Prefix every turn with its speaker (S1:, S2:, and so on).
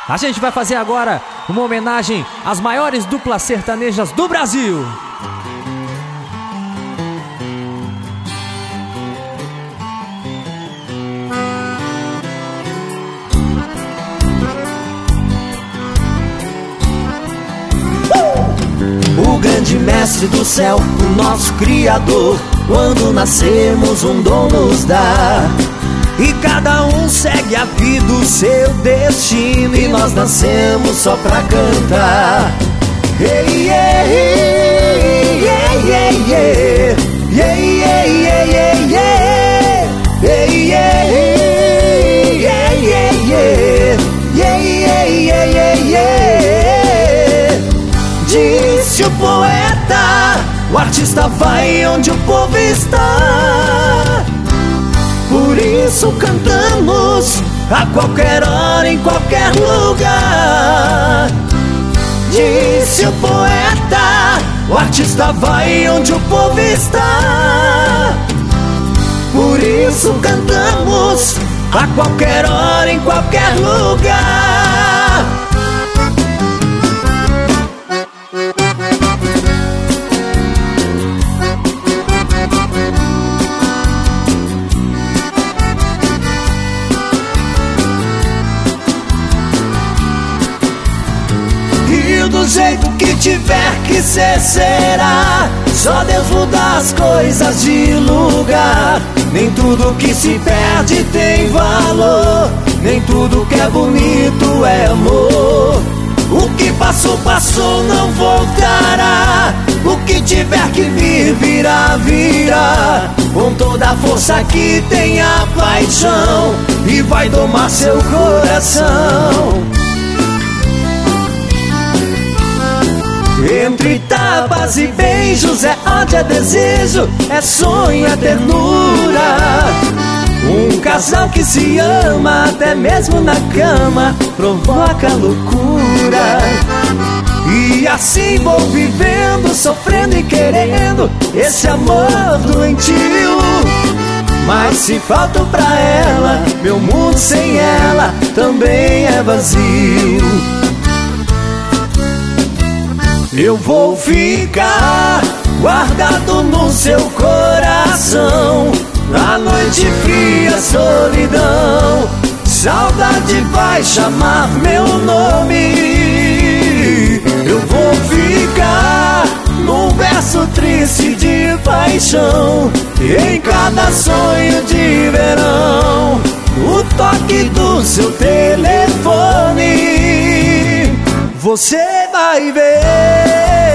S1: A gente vai fazer agora uma homenagem às maiores duplas sertanejas do Brasil.
S2: O grande mestre do céu, o nosso Criador, quando nascemos um dom nos dá. E cada um segue a vida, o seu destino, e nós nascemos só pra cantar. Hey, yeah, yeah, yeah, yeah. Yeah, yeah, yeah, yeah, yeah. Hey, yeah, yeah, yeah, yeah. Yeah, yeah, yeah, yeah, yeah. Disse o poeta, o artista vai onde o povo está. Por isso cantamos a qualquer hora, em qualquer lugar. Disse o poeta, o artista vai onde o povo está. Por isso cantamos a qualquer hora, em qualquer lugar. Do jeito que tiver que ser, será. Só Deus muda as coisas de lugar. Nem tudo que se perde tem valor. Nem tudo que é bonito é amor. O que passou, passou, não voltará. O que tiver que vir, virá, virá. Com toda a força que tem a paixão, e vai domar seu coração. Entre tapas e beijos é ódio, é desejo, é sonho, é ternura. Um casal que se ama, até mesmo na cama, provoca loucura. E assim vou vivendo, sofrendo e querendo esse amor doentio. Mas se falto pra ela, meu mundo sem ela também é vazio. Eu vou ficar guardado no seu coração, na noite fria, solidão. Saudade vai chamar meu nome. Eu vou ficar num verso triste de paixão, em cada sonho de verão, o toque do seu telefone. Você vai ver.